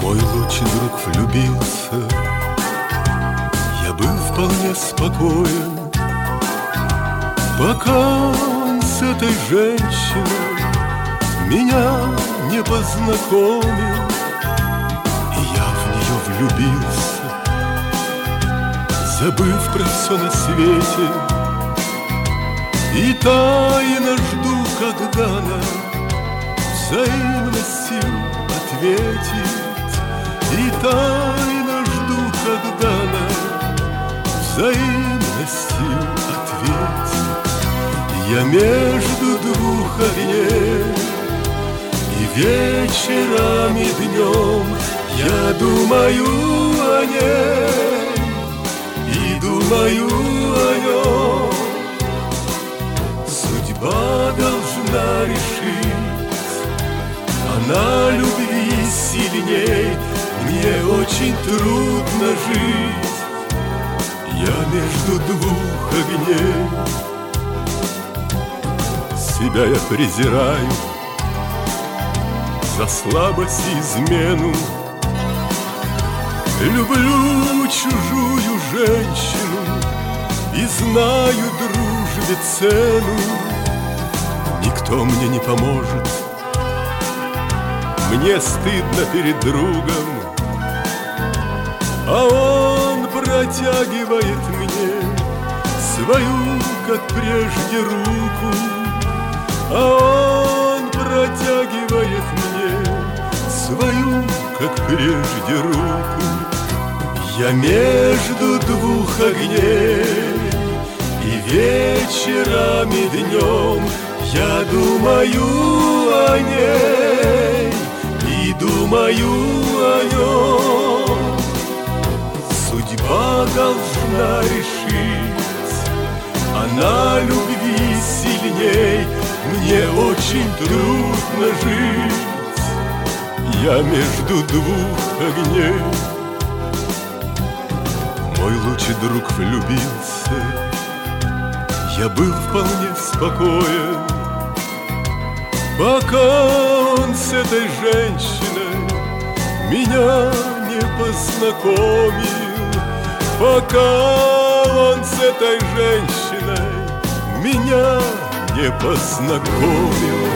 Мой лучший друг влюбился, я был вполне спокоен, пока он с этой женщиной меня не познакомил. И я в нее влюбился, забыв про все на свете, и тайно жду, когда она взаимностью ответит. И тайно жду, когда она взаимностью ответит. Я между двух огней, и вечером, и днем я думаю о ней, и думаю о нем. Судьба должна решить, она любви сильней. Мне очень трудно жить, я между двух огней. Себя я презираю за слабость и измену. Люблю чужую женщину и знаю дружбе цену. Никто мне не поможет, мне стыдно перед другом, а он протягивает мне свою, как прежде, руку. А он протягивает мне свою, как прежде, руку. Я между двух огней, и вечером, и днем я думаю о ней, и думаю о нем. Судьба должна решить, она любви сильней. Мне очень трудно жить, я между двух огней. Мой лучший друг влюбился, я был вполне спокоен, пока он с этой женщиной меня не познакомил. Пока он с этой женщиной меня не познакомил.